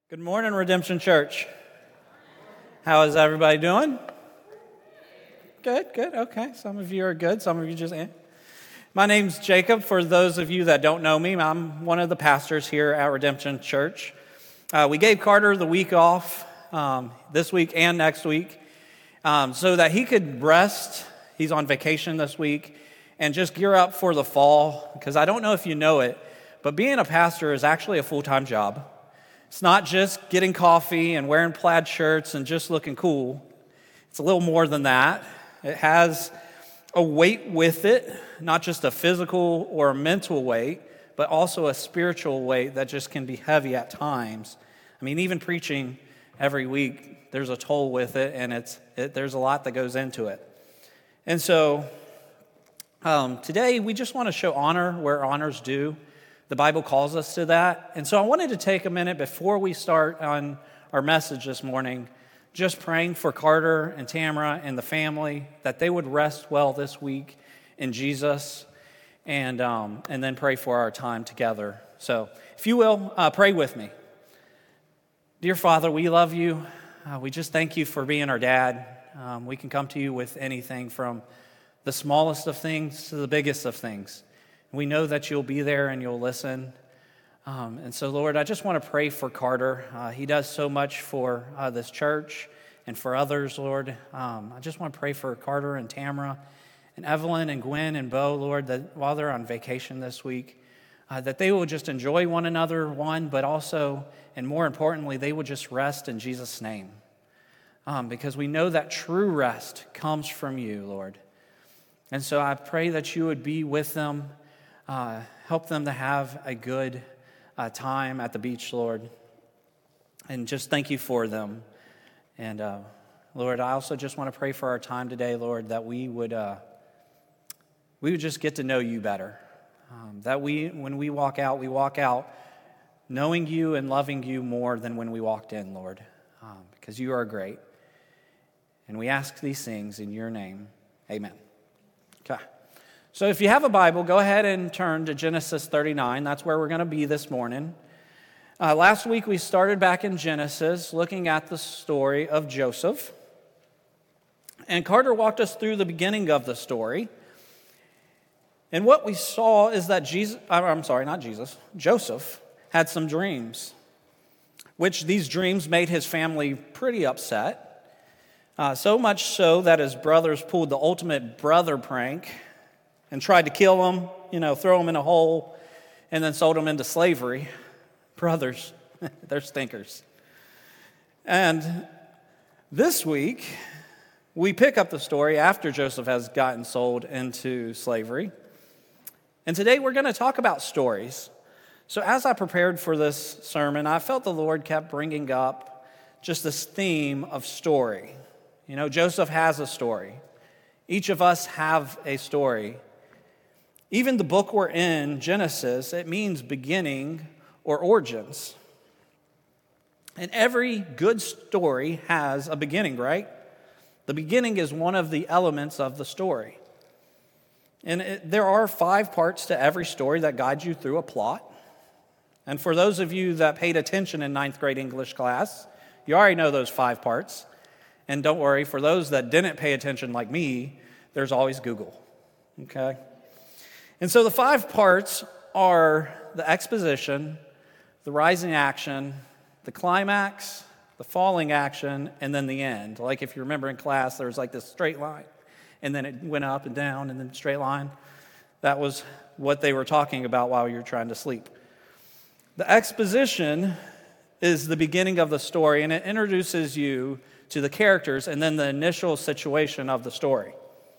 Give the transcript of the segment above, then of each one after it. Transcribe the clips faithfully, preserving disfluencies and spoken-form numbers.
Good morning, Redemption Church. How is everybody doing? Good, good, okay. Some of you are good, some of you just ain't. My name's Jacob. For those of you that don't know me, I'm one of the pastors here at Redemption Church. Uh, we gave Carter the week off um, this week and next week um, so that he could rest. He's on vacation this week and just gear up for the fall, because I don't know if you know it, but being a pastor is actually a full-time job. It's not just getting coffee and wearing plaid shirts and just looking cool. It's a little more than that. It has a weight with it, not just a physical or a mental weight, but also a spiritual weight that just can be heavy at times. I mean, even preaching every week, there's a toll with it, and it's it, there's a lot that goes into it. And so um, today, we just want to show honor where honor's due. The Bible calls us to that. And so I wanted to take a minute before we start on our message this morning, just praying for Carter and Tamara and the family, that they would rest well this week in Jesus, and um, and then pray for our time together. So if you will, uh, pray with me. Dear Father, we love you. Uh, we just thank you for being our dad. Um, we can come to you with anything from the smallest of things to the biggest of things. We know that you'll be there and you'll listen. Um, and so, Lord, I just want to pray for Carter. Uh, he does so much for uh, this church and for others, Lord. Um, I just want to pray for Carter and Tamara and Evelyn and Gwen and Bo, Lord, that while they're on vacation this week, uh, that they will just enjoy one another, one, but also, and more importantly, they will just rest in Jesus' name. Um, because we know that true rest comes from you, Lord. And so I pray that you would be with them. Uh, help them to have a good uh, time at the beach, Lord. And just thank you for them. And uh, Lord, I also just want to pray for our time today, Lord, that we would uh, we would just get to know you better. Um, that we, when we walk out, we walk out knowing you and loving you more than when we walked in, Lord, um, because you are great. And we ask these things in your name. Amen. Okay. So if you have a Bible, go ahead and turn to Genesis thirty-nine. That's where we're going to be this morning. Uh, last week we started back in Genesis looking at the story of Joseph. And Carter walked us through the beginning of the story. And what we saw is that Jesus, I'm sorry, not Jesus, Joseph had some dreams, which these dreams made his family pretty upset. Uh, so much so that his brothers pulled the ultimate brother prank and tried to kill him, you know, throw him in a hole, and then sold him into slavery. Brothers, they're stinkers. And this week, we pick up the story after Joseph has gotten sold into slavery. And today we're going to talk about stories. So as I prepared for this sermon, I felt the Lord kept bringing up just this theme of story. You know, Joseph has a story. Each of us have a story. Even the book we're in, Genesis, it means beginning or origins. And every good story has a beginning, right? The beginning is one of the elements of the story. And it, there are five parts to every story that guide you through a plot. And for those of you that paid attention in ninth grade English class, you already know those five parts. And don't worry, for those that didn't pay attention like me, there's always Google, okay? And so the five parts are the exposition, the rising action, the climax, the falling action, and then the end. Like if you remember in class, there was like this straight line, and then it went up and down, and then straight line. That was what they were talking about while you were trying to sleep. The exposition is the beginning of the story, and it introduces you to the characters and then the initial situation of the story.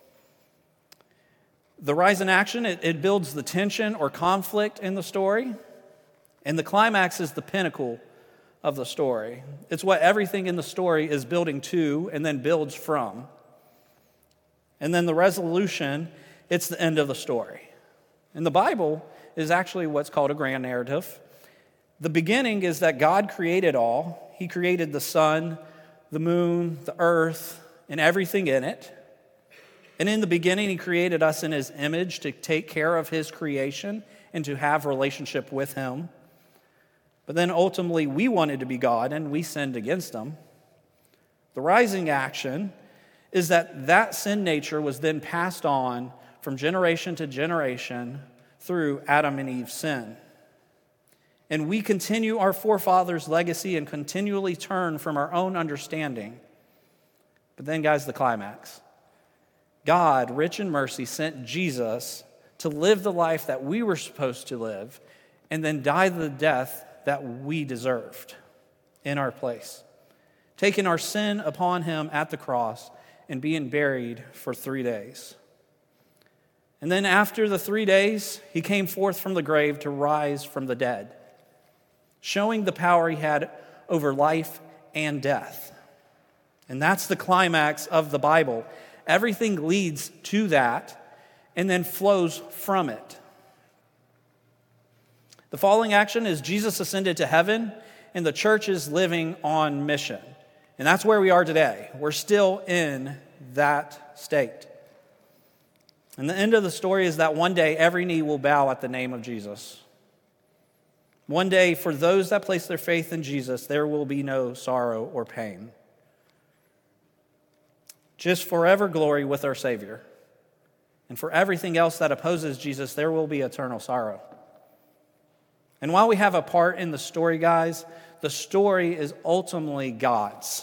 The rise in action, it, it builds the tension or conflict in the story. And the climax is the pinnacle of the story. It's what everything in the story is building to and then builds from. And then the resolution, it's the end of the story. And the Bible is actually what's called a grand narrative. The beginning is that God created all. He created the sun, the moon, the earth, and everything in it. And in the beginning, he created us in his image to take care of his creation and to have relationship with him. But then ultimately we wanted to be God and we sinned against him. The rising action is that that sin nature was then passed on from generation to generation through Adam and Eve's sin. And we continue our forefathers' legacy and continually turn from our own understanding. But then, guys, the climax. God, rich in mercy, sent Jesus to live the life that we were supposed to live and then die the death that we deserved in our place, taking our sin upon him at the cross and being buried for three days. And then after the three days, he came forth from the grave to rise from the dead, showing the power he had over life and death. And that's the climax of the Bible. Everything leads to that and then flows from it. The following action is Jesus ascended to heaven and the church is living on mission. And that's where we are today. We're still in that state. And the end of the story is that one day every knee will bow at the name of Jesus. One day, for those that place their faith in Jesus, there will be no sorrow or pain. Just forever glory with our Savior. And for everything else that opposes Jesus, there will be eternal sorrow. And while we have a part in the story, guys, the story is ultimately God's.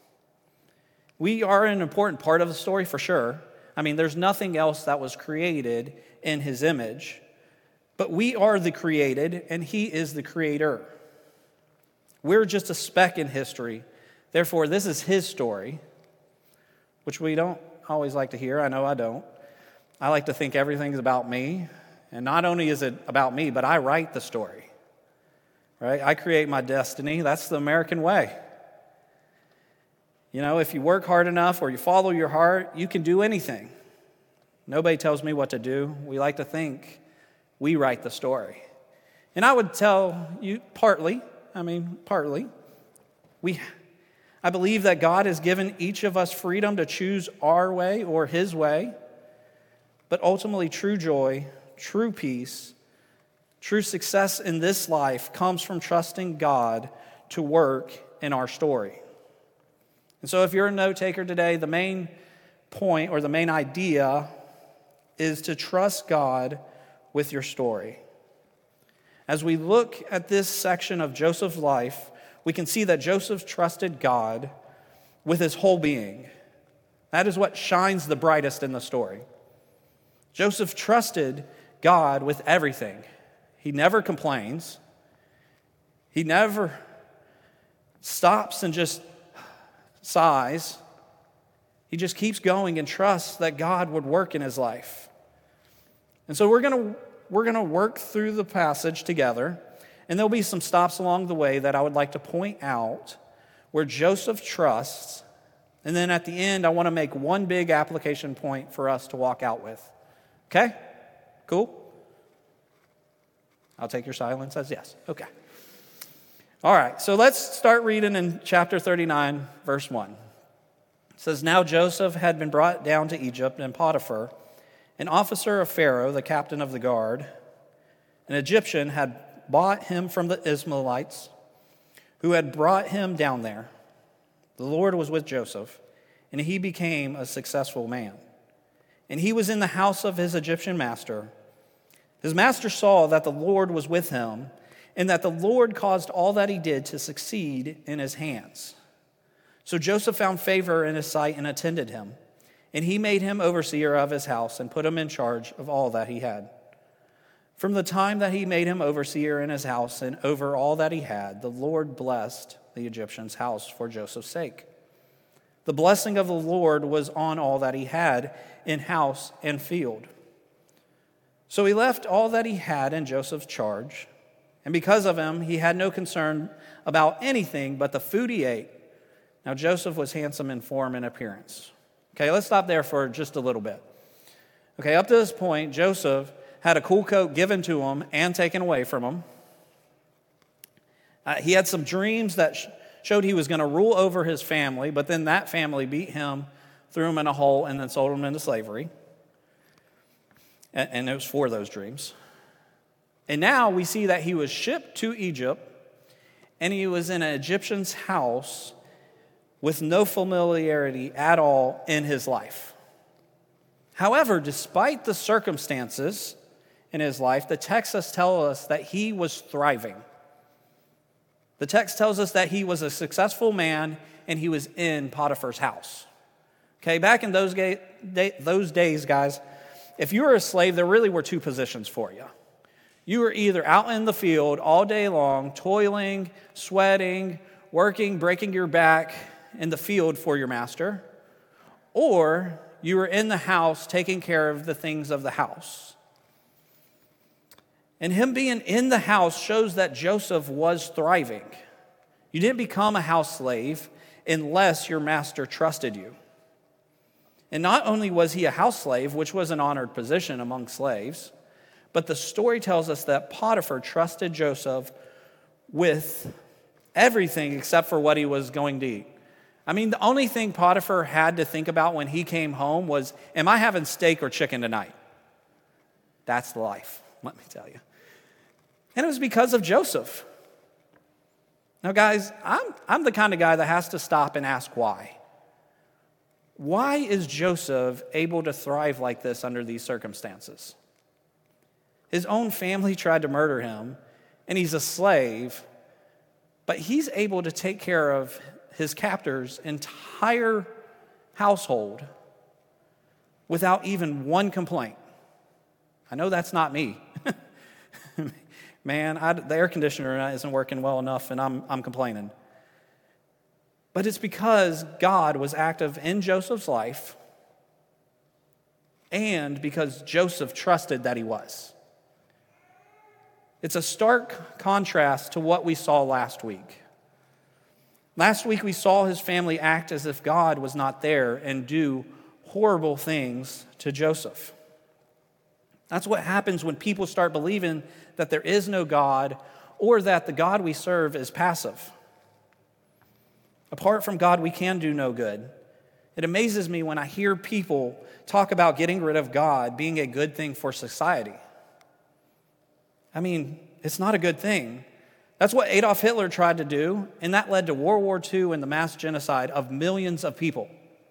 We are an important part of the story for sure. I mean, there's nothing else that was created in his image. But we are the created, and he is the creator. We're just a speck in history. Therefore, this is his story, which we don't always like to hear. I know I don't. I like to think everything's about me. And not only is it about me, but I write the story. Right? I create my destiny. That's the American way. You know, if you work hard enough or you follow your heart, you can do anything. Nobody tells me what to do. We like to think we write the story. And I would tell you partly, I mean, partly, we, I believe that God has given each of us freedom to choose our way or his way, but ultimately true joy, true peace, true success in this life comes from trusting God to work in our story. And so if you're a note taker today, the main point or the main idea is to trust God with your story. As we look at this section of Joseph's life, we can see that Joseph trusted God with his whole being. That is what shines the brightest in the story. Joseph trusted God with everything. He never complains. He never stops and just sighs. He just keeps going and trusts that God would work in his life. And so we're going to we're going to work through the passage together, and there'll be some stops along the way that I would like to point out where Joseph trusts, and then at the end I want to make one big application point for us to walk out with. Okay? Cool? I'll take your silence as yes. Okay. All right, so let's start reading in chapter thirty-nine, verse one. It says, "Now Joseph had been brought down to Egypt, and Potiphar, an officer of Pharaoh, the captain of the guard, an Egyptian, had bought him from the Ishmaelites, who had brought him down there. The Lord was with Joseph, and he became a successful man. And he was in the house of his Egyptian master. His master saw that the Lord was with him, and that the Lord caused all that he did to succeed in his hands. So Joseph found favor in his sight and attended him. And he made him overseer of his house and put him in charge of all that he had. From the time that he made him overseer in his house and over all that he had, the Lord blessed the Egyptian's house for Joseph's sake. The blessing of the Lord was on all that he had in house and field. So he left all that he had in Joseph's charge, and because of him, he had no concern about anything but the food he ate. Now Joseph was handsome in form and appearance." Okay, let's stop there for just a little bit. Okay, up to this point, Joseph had a cool coat given to him and taken away from him. Uh, he had some dreams that sh- showed he was going to rule over his family, but then that family beat him, threw him in a hole, and then sold him into slavery. And, and it was for those dreams. And now we see that he was shipped to Egypt, and he was in an Egyptian's house with no familiarity at all in his life. However, despite the circumstances in his life, the texts tell us that he was thriving. The text tells us that he was a successful man and he was in Potiphar's house. Okay, back in those, ga- day, those days, guys, if you were a slave, there really were two positions for you. You were either out in the field all day long, toiling, sweating, working, breaking your back in the field for your master, or you were in the house taking care of the things of the house. And him being in the house shows that Joseph was thriving. You didn't become a house slave unless your master trusted you. And not only was he a house slave, which was an honored position among slaves, but the story tells us that Potiphar trusted Joseph with everything except for what he was going to eat. I mean, the only thing Potiphar had to think about when he came home was, am I having steak or chicken tonight? That's the life, let me tell you. And it was because of Joseph. Now, guys, I'm, I'm the kind of guy that has to stop and ask why. Why is Joseph able to thrive like this under these circumstances? His own family tried to murder him, and he's a slave, but he's able to take care of his captor's entire household without even one complaint. I know that's not me. Man, I, the air conditioner isn't working well enough, and I'm, I'm complaining. But it's because God was active in Joseph's life and because Joseph trusted that he was. It's a stark contrast to what we saw last week. Last week we saw his family act as if God was not there and do horrible things to Joseph. That's what happens when people start believing that there is no God or that the God we serve is passive. Apart from God, we can do no good. It amazes me when I hear people talk about getting rid of God being a good thing for society. I mean, it's not a good thing. That's what Adolf Hitler tried to do, and that led to World War Two and the mass genocide of millions of people.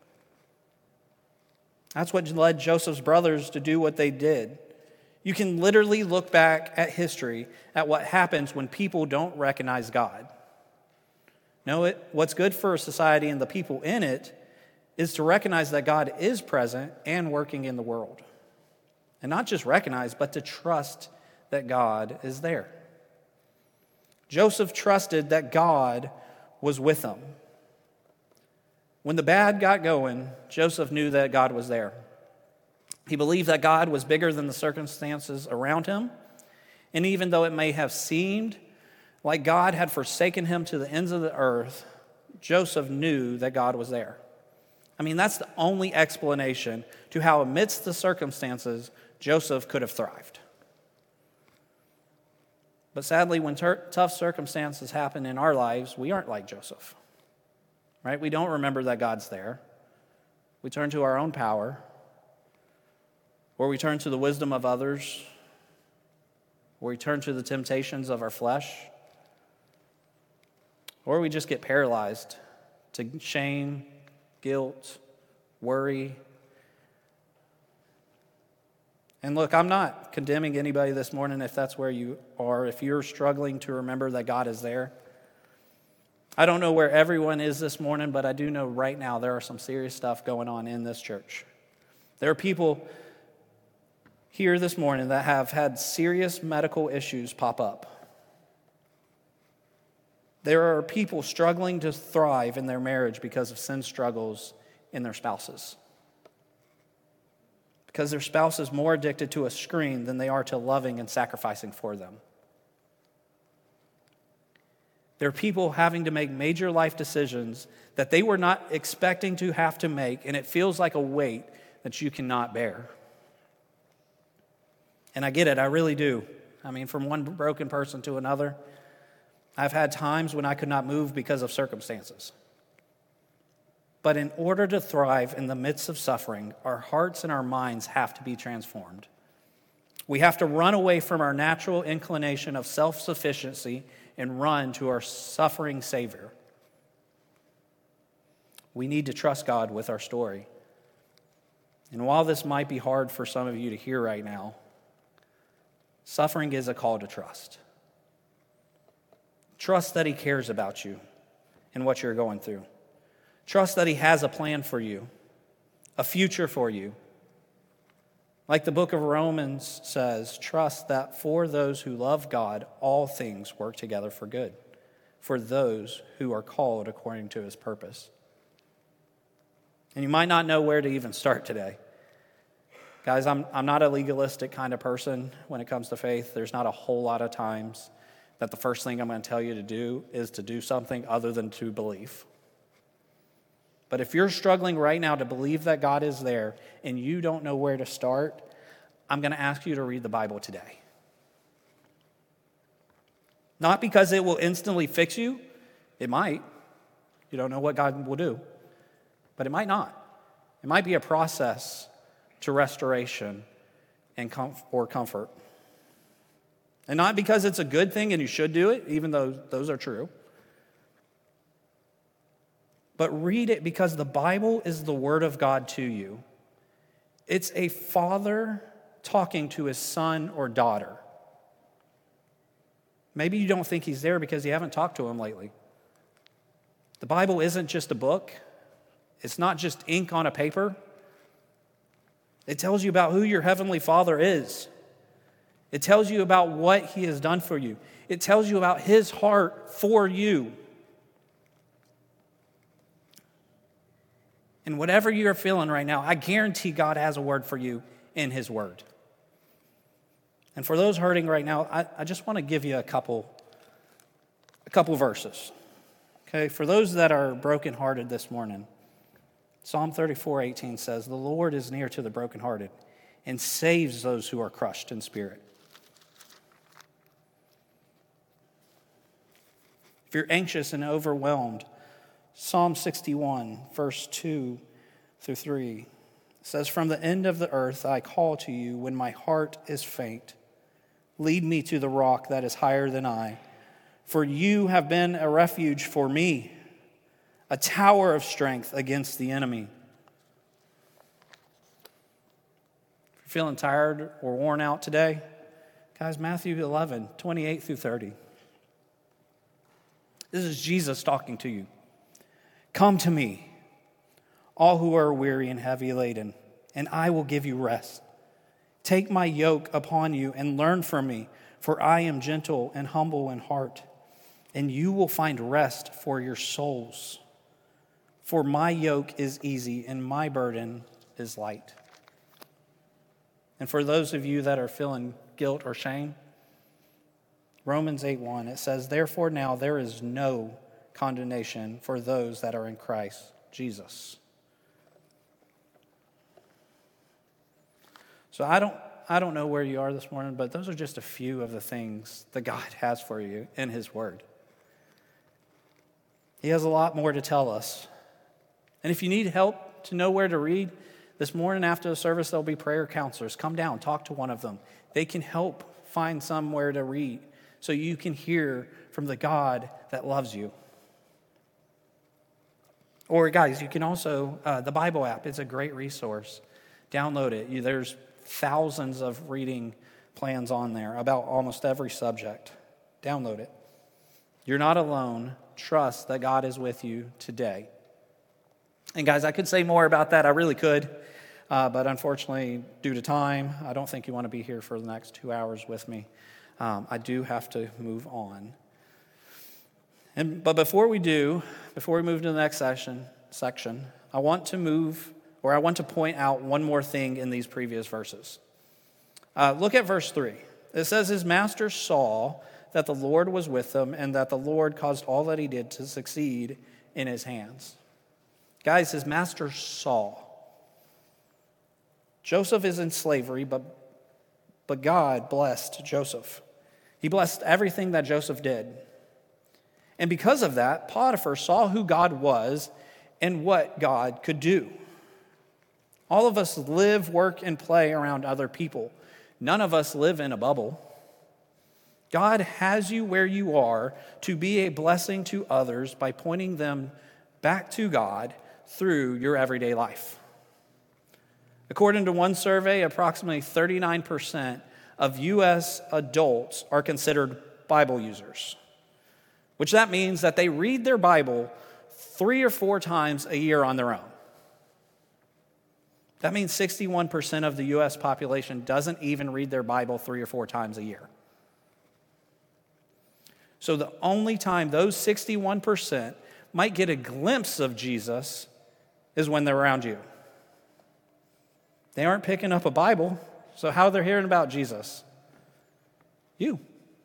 That's what led Joseph's brothers to do what they did. You can literally look back at history at what happens when people don't recognize God. No, it, what's good for society and the people in it is to recognize that God is present and working in the world. And not just recognize, but to trust that God is there. Joseph trusted that God was with him. When the bad got going, Joseph knew that God was there. He believed that God was bigger than the circumstances around him. And even though it may have seemed like God had forsaken him to the ends of the earth, Joseph knew that God was there. I mean, that's the only explanation to how, amidst the circumstances, Joseph could have thrived. But sadly, when ter- tough circumstances happen in our lives, we aren't like Joseph, right? We don't remember that God's there. We turn to our own power, or we turn to the wisdom of others, or we turn to the temptations of our flesh, or we just get paralyzed to shame, guilt, worry. And look, I'm not condemning anybody this morning if that's where you are, if you're struggling to remember that God is there. I don't know where everyone is this morning, but I do know right now there are some serious stuff going on in this church. There are people here this morning that have had serious medical issues pop up. There are people struggling to thrive in their marriage because of sin struggles in their spouses. Because their spouse is more addicted to a screen than they are to loving and sacrificing for them. There are people having to make major life decisions that they were not expecting to have to make, and it feels like a weight that you cannot bear. And I get it, I really do. I mean, from one broken person to another, I've had times when I could not move because of circumstances. But in order to thrive in the midst of suffering, our hearts and our minds have to be transformed. We have to run away from our natural inclination of self-sufficiency and run to our suffering Savior. We need to trust God with our story. And while this might be hard for some of you to hear right now, suffering is a call to trust. Trust that He cares about you and what you're going through. Trust that He has a plan for you, a future for you. Like the book of Romans says, trust that for those who love God, all things work together for good, for those who are called according to His purpose. And you might not know where to even start today. Guys, I'm, I'm not a legalistic kind of person when it comes to faith. There's not a whole lot of times that the first thing I'm going to tell you to do is to do something other than to believe. But if you're struggling right now to believe that God is there and you don't know where to start, I'm going to ask you to read the Bible today. Not because it will instantly fix you. It might. You don't know what God will do. But it might not. It might be a process to restoration and com- or comfort. And not because it's a good thing and you should do it, even though those are true. But read it because the Bible is the Word of God to you. It's a father talking to his son or daughter. Maybe you don't think He's there because you haven't talked to Him lately. The Bible isn't just a book. It's not just ink on a paper. It tells you about who your Heavenly Father is. It tells you about what He has done for you. It tells you about His heart for you. And whatever you're feeling right now, I guarantee God has a word for you in His Word. And for those hurting right now, I, I just want to give you a couple, a couple verses. Okay, for those that are brokenhearted this morning, Psalm thirty-four eighteen says, "The Lord is near to the brokenhearted and saves those who are crushed in spirit." If you're anxious and overwhelmed, Psalm sixty-one, verse two through three says, "From the end of the earth I call to you when my heart is faint. Lead me to the rock that is higher than I. For you have been a refuge for me, a tower of strength against the enemy." If you're feeling tired or worn out today, guys, Matthew eleven, twenty-eight through thirty. This is Jesus talking to you. "Come to me, all who are weary and heavy laden, and I will give you rest. Take my yoke upon you and learn from me, for I am gentle and humble in heart, and you will find rest for your souls. For my yoke is easy and my burden is light." And for those of you that are feeling guilt or shame, Romans eight one, it says, "Therefore now there is no condemnation for those that are in Christ Jesus." So I don't, I don't know where you are this morning, but those are just a few of the things that God has for you in His Word. He has a lot more to tell us. And if you need help to know where to read, this morning after the service, there'll be prayer counselors. Come down, talk to one of them. They can help find somewhere to read so you can hear from the God that loves you. Or guys, you can also, uh, the Bible app is a great resource. Download it. You, there's thousands of reading plans on there about almost every subject. Download it. You're not alone. Trust that God is with you today. And guys, I could say more about that. I really could. Uh, but unfortunately, due to time, I don't think you want to be here for the next two hours with me. Um, I do have to move on. And but before we do, before we move to the next session, section, I want to move, or I want to point out one more thing in these previous verses. Uh, look at verse three. It says, "His master saw that the Lord was with him, and that the Lord caused all that he did to succeed in his hands." Guys, his master saw. Joseph is in slavery, but, but God blessed Joseph. He blessed everything that Joseph did. And because of that, Potiphar saw who God was and what God could do. All of us live, work, and play around other people. None of us live in a bubble. God has you where you are to be a blessing to others by pointing them back to God through your everyday life. According to one survey, approximately thirty-nine percent of U S adults are considered Bible users, which that means that they read their Bible three or four times a year on their own. That means sixty-one percent of the U S population doesn't even read their Bible three or four times a year. So the only time those sixty-one percent might get a glimpse of Jesus is when they're around you. They aren't picking up a Bible, so how they're hearing about Jesus? You.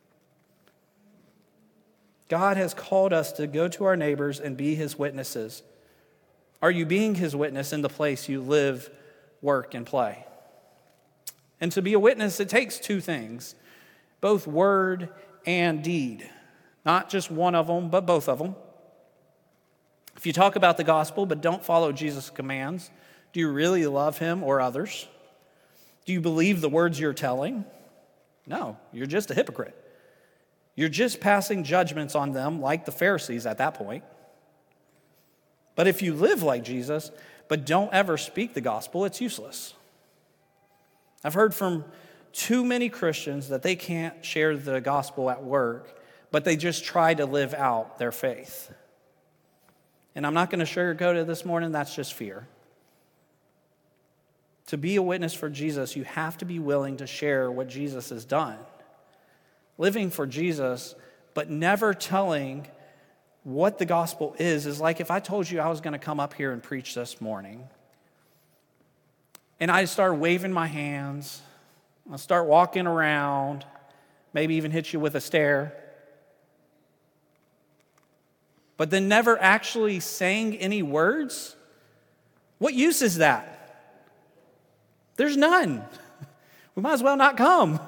God has called us to go to our neighbors and be his witnesses. Are you being his witness in the place you live, work, and play? And to be a witness, it takes two things, both word and deed. Not just one of them, but both of them. If you talk about the gospel but don't follow Jesus' commands, do you really love him or others? Do you believe the words you're telling? No, you're just a hypocrite. You're just passing judgments on them like the Pharisees at that point. But if you live like Jesus, but don't ever speak the gospel, it's useless. I've heard from too many Christians that they can't share the gospel at work, but they just try to live out their faith. And I'm not going to sugarcoat it this morning, that's just fear. To be a witness for Jesus, you have to be willing to share what Jesus has done. Living for Jesus, but never telling what the gospel is, is like if I told you I was going to come up here and preach this morning, and I start waving my hands, I start walking around, maybe even hit you with a stare, but then never actually saying any words, what use is that? There's none. We might as well not come.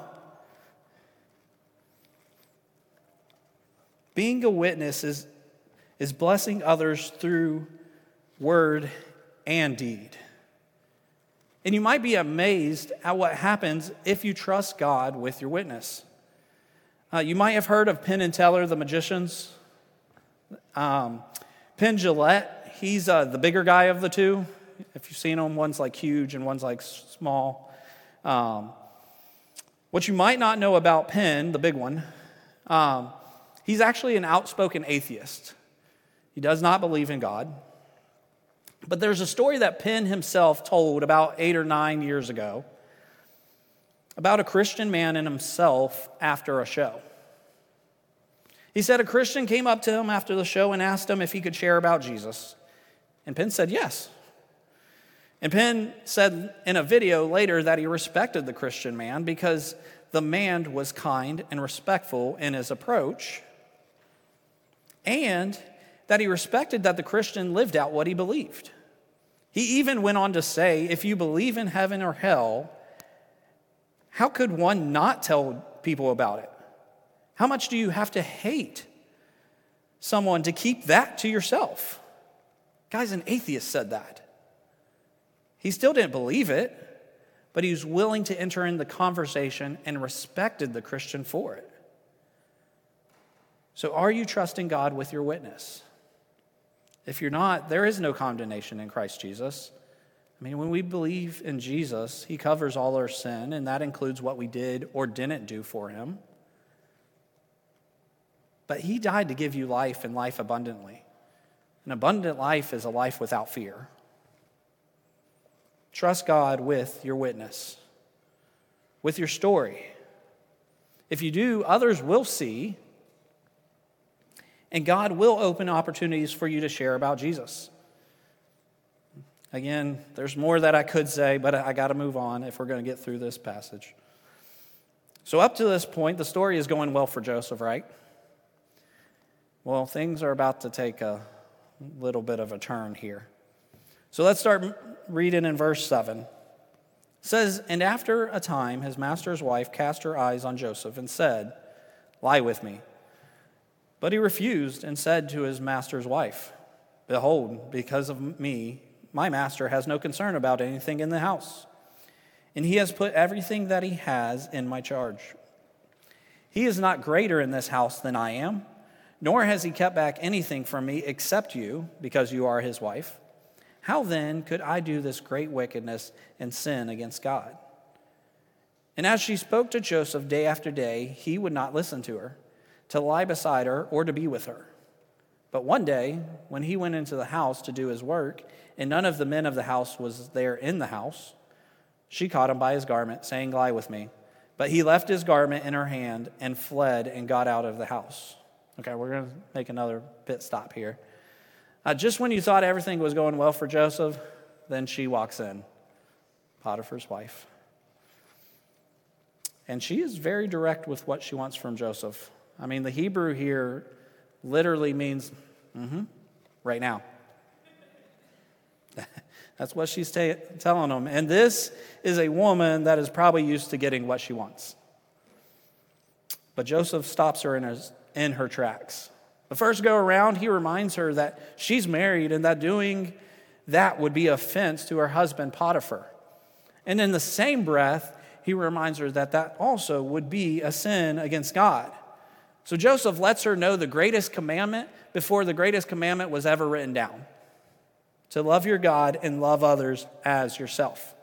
Being a witness is, is blessing others through word and deed. And you might be amazed at what happens if you trust God with your witness. Uh, you might have heard of Penn and Teller, the magicians. Um, Penn Jillette, he's uh, the bigger guy of the two. If you've seen them, one's like huge and one's like small. Um, what you might not know about Penn, the big one, um, he's actually an outspoken atheist. He does not believe in God. But there's a story that Penn himself told about eight or nine years ago about a Christian man and himself after a show. He said a Christian came up to him after the show and asked him if he could share about Jesus. And Penn said yes. And Penn said in a video later that he respected the Christian man because the man was kind and respectful in his approach, and that he respected that the Christian lived out what he believed. He even went on to say, if you believe in heaven or hell, how could one not tell people about it? How much do you have to hate someone to keep that to yourself? Guys, an atheist said that. He still didn't believe it, but he was willing to enter in the conversation and respected the Christian for it. So are you trusting God with your witness? If you're not, there is no condemnation in Christ Jesus. I mean, when we believe in Jesus, he covers all our sin, and that includes what we did or didn't do for him. But he died to give you life and life abundantly. An abundant life is a life without fear. Trust God with your witness, with your story. If you do, others will see, and God will open opportunities for you to share about Jesus. Again, there's more that I could say, but I got to move on if we're going to get through this passage. So up to this point, the story is going well for Joseph, right? Well, things are about to take a little bit of a turn here. So let's start reading in verse seven. It says, and after a time, his master's wife cast her eyes on Joseph and said, lie with me. But he refused and said to his master's wife, behold, because of me, my master has no concern about anything in the house, and he has put everything that he has in my charge. He is not greater in this house than I am, nor has he kept back anything from me except you, because you are his wife. How then could I do this great wickedness and sin against God?" And as she spoke to Joseph day after day, he would not listen to her, to lie beside her or to be with her. But one day, when he went into the house to do his work, and none of the men of the house was there in the house, she caught him by his garment, saying, "Lie with me." But he left his garment in her hand and fled and got out of the house. Okay, we're going to make another pit stop here. Uh, just when you thought everything was going well for Joseph, then she walks in, Potiphar's wife. And she is very direct with what she wants from Joseph. I mean, the Hebrew here literally means, mm-hmm, right now. That's what she's ta- telling him. And this is a woman that is probably used to getting what she wants. But Joseph stops her in, his, in her tracks. The first go around, he reminds her that she's married and that doing that would be offense to her husband Potiphar. And in the same breath, he reminds her that that also would be a sin against God. So Joseph lets her know the greatest commandment before the greatest commandment was ever written down: to love your God and love others as yourself.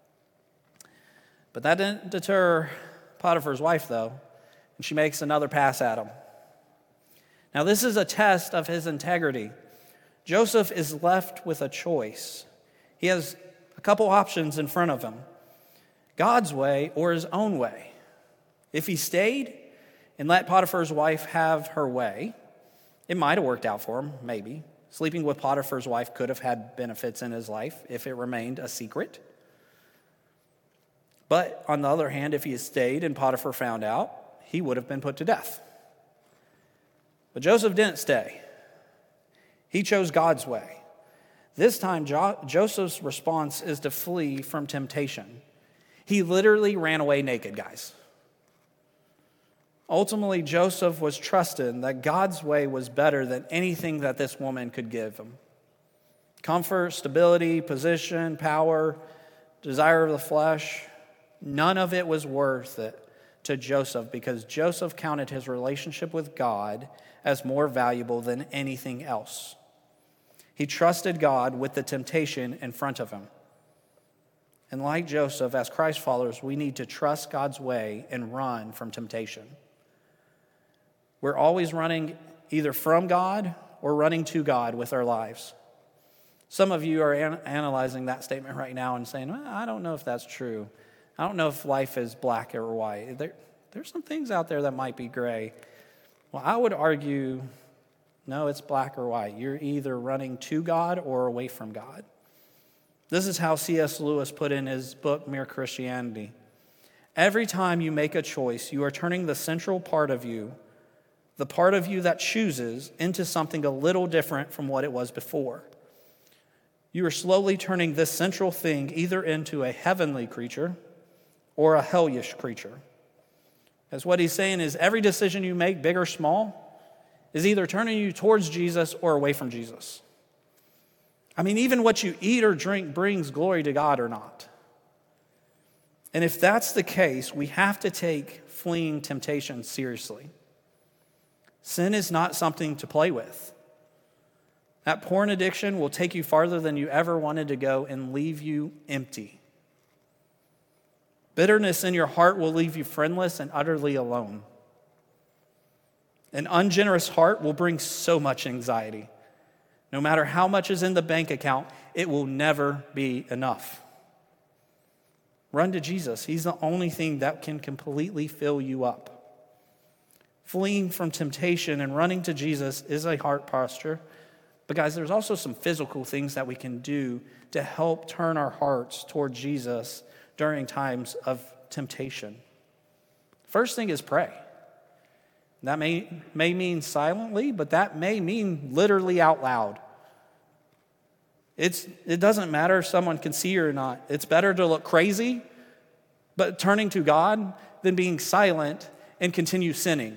But that didn't deter Potiphar's wife, though, and she makes another pass at him. Now, this is a test of his integrity. Joseph is left with a choice. He has a couple options in front of him: God's way or his own way. If he stayed and let Potiphar's wife have her way, it might have worked out for him, maybe. Sleeping with Potiphar's wife could have had benefits in his life if it remained a secret. But on the other hand, if he had stayed and Potiphar found out, he would have been put to death. But Joseph didn't stay. He chose God's way. This time, jo- Joseph's response is to flee from temptation. He literally ran away naked, guys. Ultimately, Joseph was trusting that God's way was better than anything that this woman could give him. Comfort, stability, position, power, desire of the flesh, none of it was worth it to Joseph, because Joseph counted his relationship with God as more valuable than anything else. He trusted God with the temptation in front of him. And like Joseph, as Christ followers, we need to trust God's way and run from temptation. We're always running either from God or running to God with our lives. Some of you are an- analyzing that statement right now and saying, well, I don't know if that's true. I don't know if life is black or white. There, there's some things out there that might be gray. Well, I would argue, no, it's black or white. You're either running to God or away from God. This is how C S Lewis put in his book, Mere Christianity. Every time you make a choice, you are turning the central part of you, the part of you that chooses, into something a little different from what it was before. You are slowly turning this central thing either into a heavenly creature or a hellish creature. As what he's saying is every decision you make, big or small, is either turning you towards Jesus or away from Jesus. I mean, even what you eat or drink brings glory to God or not. And if that's the case, we have to take fleeing temptation seriously. Sin is not something to play with. That porn addiction will take you farther than you ever wanted to go and leave you empty. Bitterness in your heart will leave you friendless and utterly alone. An ungenerous heart will bring so much anxiety. No matter how much is in the bank account, it will never be enough. Run to Jesus. He's the only thing that can completely fill you up. Fleeing from temptation and running to Jesus is a heart posture. But guys, there's also some physical things that we can do to help turn our hearts toward Jesus during times of temptation. First thing is pray. That may, may mean silently, but that may mean literally out loud. It's, it doesn't matter if someone can see you or not. It's better to look crazy, but turning to God, than being silent and continue sinning.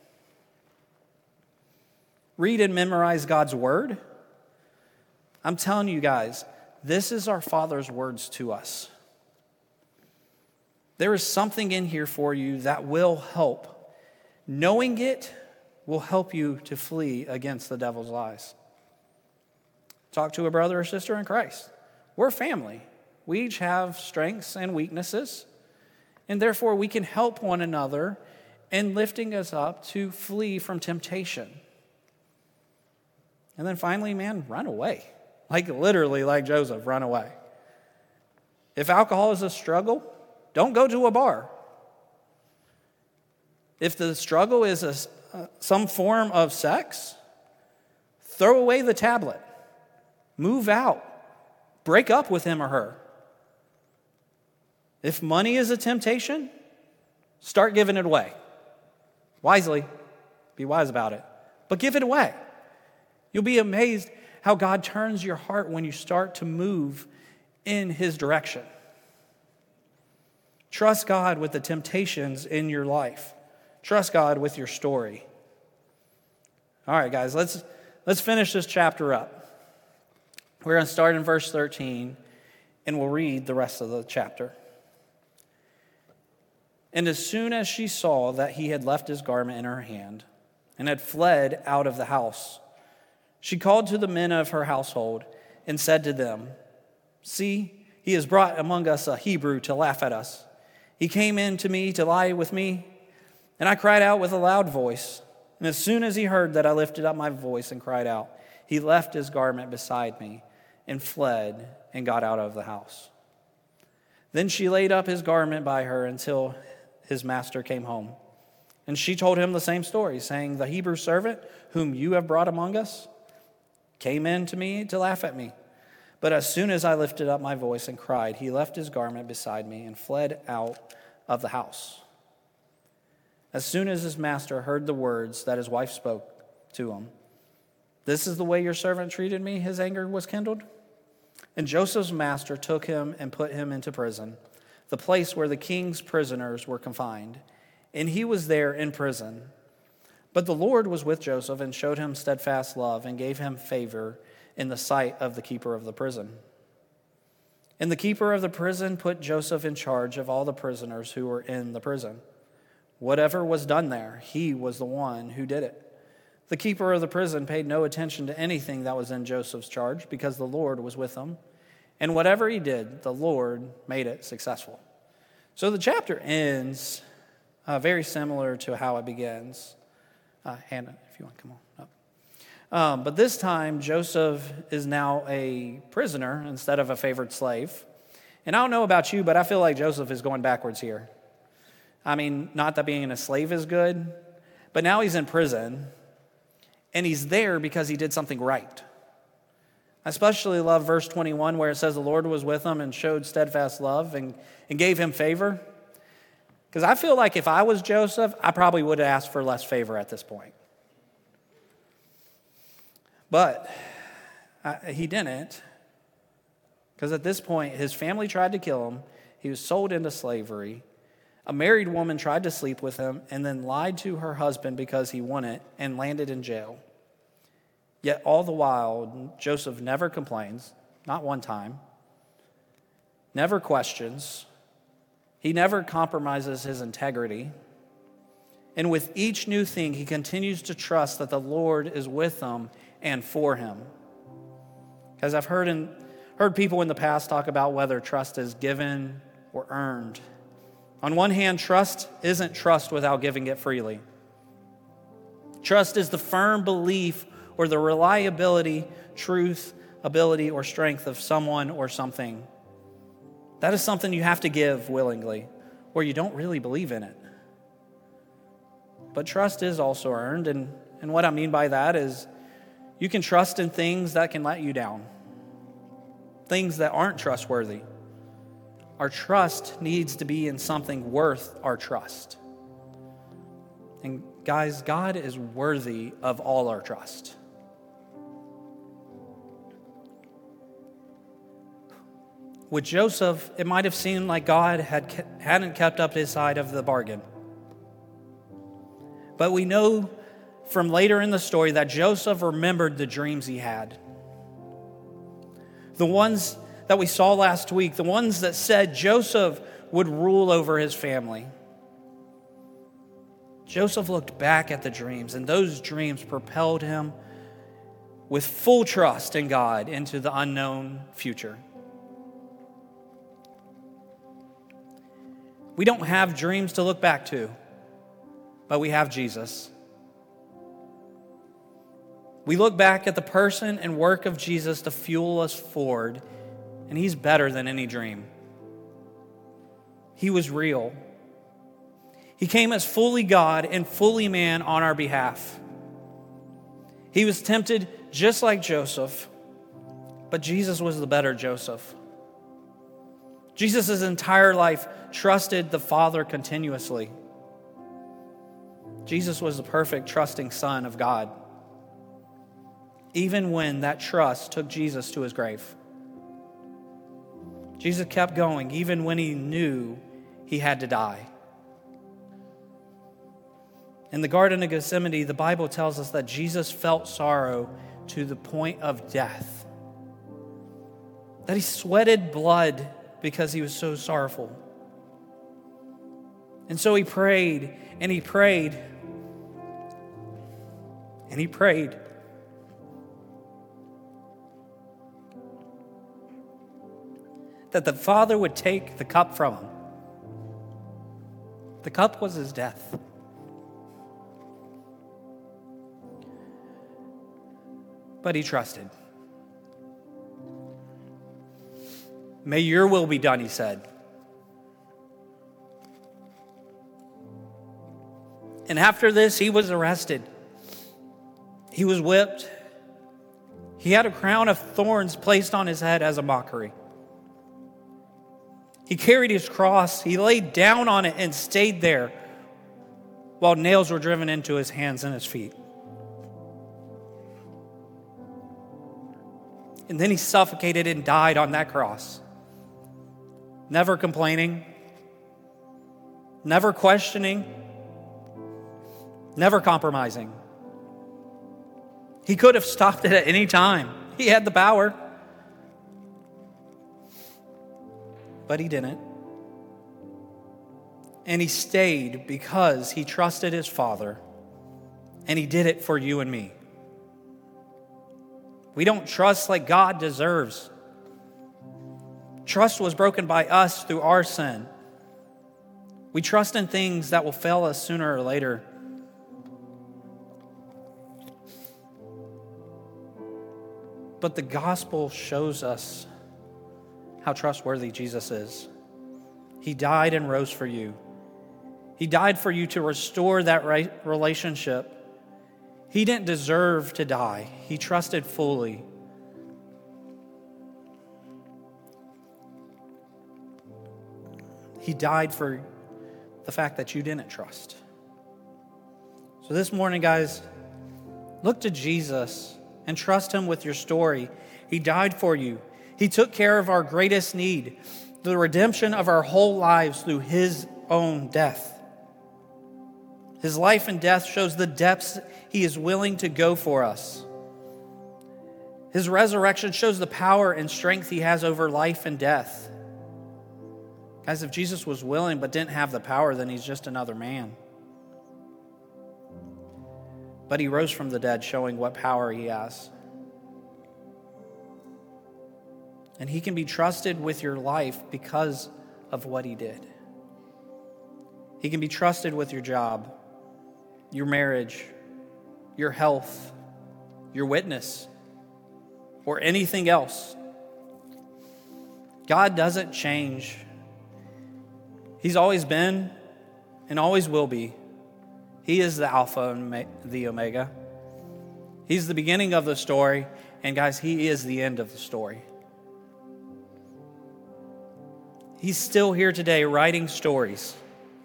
Read and memorize God's word. I'm telling you guys, this is our Father's words to us. There is something in here for you that will help. Knowing it will help you to flee against the devil's lies. Talk to a brother or sister in Christ. We're family. We each have strengths and weaknesses, and therefore we can help one another in lifting us up to flee from temptation. And then finally, man, run away. Like literally, like Joseph, run away. If alcohol is a struggle, don't go to a bar. If the struggle is a, uh, some form of sex, throw away the tablet. Move out. Break up with him or her. If money is a temptation, start giving it away. Wisely. Be wise about it. But give it away. You'll be amazed how God turns your heart when you start to move in his direction. Trust God with the temptations in your life. Trust God with your story. All right, guys, let's let's finish this chapter up. We're going to start in verse thirteen, and we'll read the rest of the chapter. And as soon as she saw that he had left his garment in her hand and had fled out of the house, she called to the men of her household and said to them, "See, he has brought among us a Hebrew to laugh at us. He came in to me to lie with me, and I cried out with a loud voice. And as soon as he heard that I lifted up my voice and cried out, he left his garment beside me and fled and got out of the house. Then she laid up his garment by her until his master came home. And she told him the same story, saying, 'The Hebrew servant whom you have brought among us came in to me to laugh at me. But as soon as I lifted up my voice and cried, he left his garment beside me and fled out of the house.' As soon as his master heard the words that his wife spoke to him, 'This is the way your servant treated me,' his anger was kindled. And Joseph's master took him and put him into prison, the place where the king's prisoners were confined. And he was there in prison. But the Lord was with Joseph and showed him steadfast love and gave him favor in the sight of the keeper of the prison. And the keeper of the prison put Joseph in charge of all the prisoners who were in the prison. Whatever was done there, he was the one who did it. The keeper of the prison paid no attention to anything that was in Joseph's charge because the Lord was with him. And whatever he did, the Lord made it successful." So the chapter ends uh, very similar to how it begins. Uh, Hannah, if you want to come on up. Um, but this time, Joseph is now a prisoner instead of a favored slave. And I don't know about you, but I feel like Joseph is going backwards here. I mean, not that being a slave is good, but now he's in prison, and he's there because he did something right. I especially love verse twenty-one where it says the Lord was with him and showed steadfast love and, and gave him favor. Because I feel like if I was Joseph, I probably would have asked for less favor at this point. But uh, he didn't, because at this point, his family tried to kill him. He was sold into slavery. A married woman tried to sleep with him and then lied to her husband because he won it and landed in jail. Yet all the while, Joseph never complains, not one time, never questions. He never compromises his integrity. And with each new thing, he continues to trust that the Lord is with him and for him. Because I've heard, in, heard people in the past talk about whether trust is given or earned. On one hand, trust isn't trust without giving it freely. Trust is the firm belief or the reliability, truth, ability, or strength of someone or something. That is something you have to give willingly, or you don't really believe in it. But trust is also earned, and, and what I mean by that is you can trust in things that can let you down, things that aren't trustworthy. Our trust needs to be in something worth our trust. And guys, God is worthy of all our trust. With Joseph, it might have seemed like God had, hadn't kept up his side of the bargain. But we know from later in the story that Joseph remembered the dreams he had. The ones that we saw last week, the ones that said Joseph would rule over his family. Joseph looked back at the dreams, and those dreams propelled him with full trust in God into the unknown future. We don't have dreams to look back to, but we have Jesus. We look back at the person and work of Jesus to fuel us forward, and he's better than any dream. He was real. He came as fully God and fully man on our behalf. He was tempted just like Joseph, but Jesus was the better Joseph. Jesus' entire life trusted the Father continuously. Jesus was the perfect, trusting Son of God, even when that trust took Jesus to his grave. Jesus kept going, even when he knew he had to die. In the Garden of Gethsemane, the Bible tells us that Jesus felt sorrow to the point of death, that he sweated blood because he was so sorrowful. And so he prayed, and he prayed, and he prayed. That the Father would take the cup from him. The cup was his death. But he trusted. May your will be done, he said. And after this, he was arrested. He was whipped. He had a crown of thorns placed on his head as a mockery. He carried his cross. He laid down on it and stayed there while nails were driven into his hands and his feet. And then he suffocated and died on that cross. Never complaining, never questioning, never compromising. He could have stopped it at any time. He had the power. But he didn't. And he stayed because he trusted his Father, and he did it for you and me. We don't trust like God deserves. Trust was broken by us through our sin. We trust in things that will fail us sooner or later. But the gospel shows us how trustworthy Jesus is. He died and rose for you. He died for you to restore that right relationship. He didn't deserve to die. He trusted fully. He died for the fact that you didn't trust. So this morning, guys, look to Jesus and trust him with your story. He died for you. He took care of our greatest need, the redemption of our whole lives through his own death. His life and death shows the depths he is willing to go for us. His resurrection shows the power and strength he has over life and death. Guys, if Jesus was willing but didn't have the power, then he's just another man. But he rose from the dead, showing what power he has. And he can be trusted with your life because of what he did. He can be trusted with your job, your marriage, your health, your witness, or anything else. God doesn't change. He's always been and always will be. He is the Alpha and the Omega. He's the beginning of the story, and guys, he is the end of the story. He's still here today writing stories.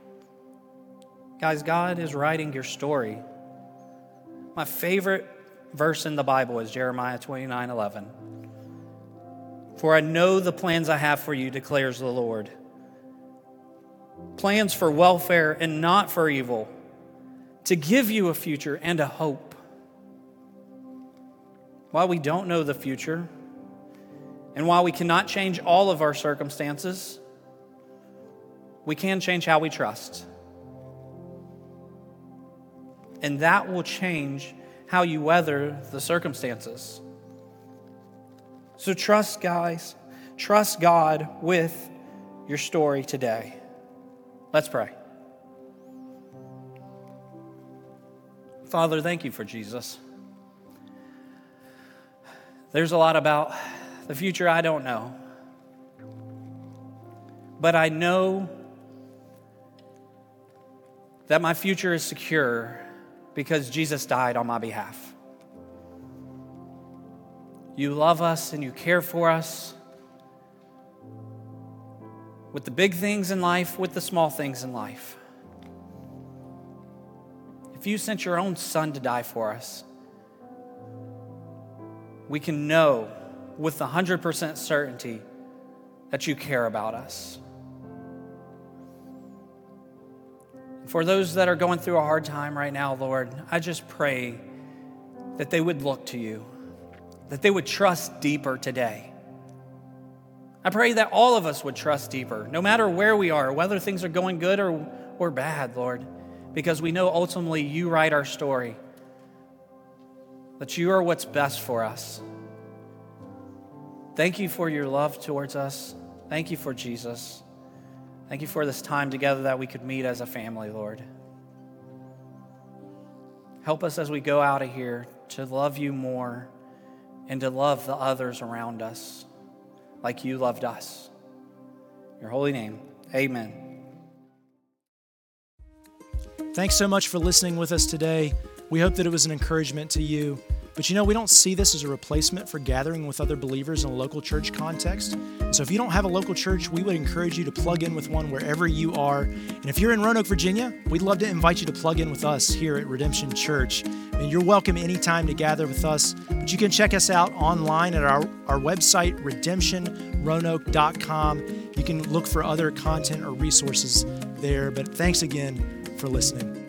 Guys, God is writing your story. My favorite verse in the Bible is Jeremiah twenty-nine eleven. For I know the plans I have for you, declares the Lord. Plans for welfare and not for evil, to give you a future and a hope. While we don't know the future, and while we cannot change all of our circumstances, we can change how we trust. And that will change how you weather the circumstances. So trust, guys. Trust God with your story today. Let's pray. Father, thank you for Jesus. There's a lot about the future I don't know. But I know that my future is secure because Jesus died on my behalf. You love us and you care for us with the big things in life, with the small things in life. If you sent your own son to die for us, we can know with one hundred percent certainty that you care about us. For those that are going through a hard time right now, Lord, I just pray that they would look to you, that they would trust deeper today. I pray that all of us would trust deeper, no matter where we are, whether things are going good or, or bad, Lord, because we know ultimately you write our story, that you are what's best for us. Thank you for your love towards us. Thank you for Jesus. Thank you for this time together that we could meet as a family, Lord. Help us as we go out of here to love you more and to love the others around us like you loved us. In your holy name, amen. Thanks so much for listening with us today. We hope that it was an encouragement to you. But you know, we don't see this as a replacement for gathering with other believers in a local church context. And so if you don't have a local church, we would encourage you to plug in with one wherever you are. And if you're in Roanoke, Virginia, we'd love to invite you to plug in with us here at Redemption Church. And you're welcome anytime to gather with us. But you can check us out online at our, our website, redemption roanoke dot com. You can look for other content or resources there. But thanks again for listening.